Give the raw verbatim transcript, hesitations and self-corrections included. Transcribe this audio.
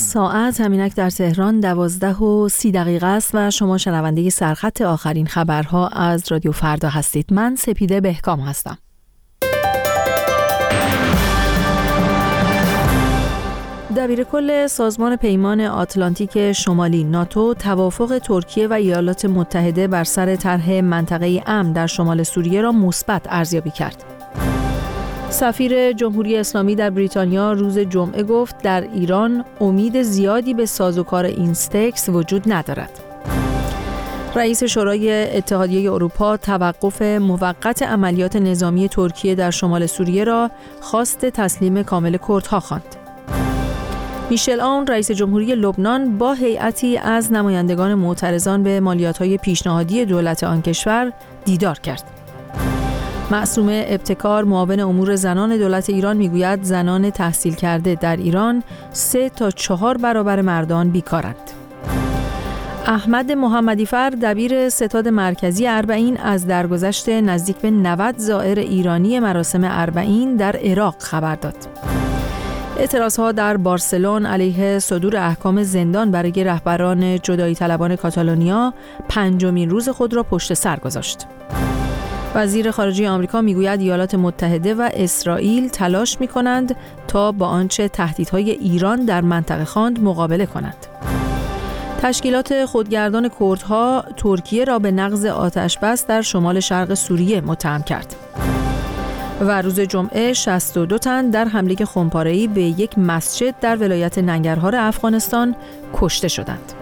ساعت همینک در تهران دوازده و سی دقیقه است و شما شنونده سرخط آخرین خبرها از رادیو فردا هستید. من سپیده بهکام هستم. دبیرکل سازمان پیمان آتلانتیک شمالی ناتو توافق ترکیه و ایالات متحده بر سر طرح منطقه امن در شمال سوریه را مثبت ارزیابی کرد. سفیر جمهوری اسلامی در بریتانیا روز جمعه گفت در ایران امید زیادی به سازوکار اینستکس وجود ندارد. رئیس شورای اتحادیه اروپا توقف موقت عملیات نظامی ترکیه در شمال سوریه را خواست تسلیم کامل کردها خواند. میشل آون رئیس جمهوری لبنان با هیئتی از نمایندگان معترضان به مالیات‌های پیشنهادی دولت آن کشور دیدار کرد. معصومه ابتکار معاون امور زنان دولت ایران میگوید زنان تحصیل کرده در ایران سه تا چهار برابر مردان بیکارند. احمد محمدیفر دبیر ستاد مرکزی اربعین از درگذشت نزدیک به نود زائر ایرانی مراسم اربعین در عراق خبر داد. اعتراضها در بارسلون علیه صدور احکام زندان برای رهبران جدایی طلبان کاتالونیا پنجمین روز خود را پشت سر گذاشت. وزیر خارجه آمریکا میگوید ایالات متحده و اسرائیل تلاش می‌کنند تا با آنچه تهدیدهای ایران در منطقه خواند مقابله کنند. تشکیلات خودگردان کردها ترکیه را به نقض آتش‌بس در شمال شرق سوریه متهم کرد. و روز جمعه شصت و دو تن در حمله خمپاره‌ای به یک مسجد در ولایت ننگرهار افغانستان کشته شدند.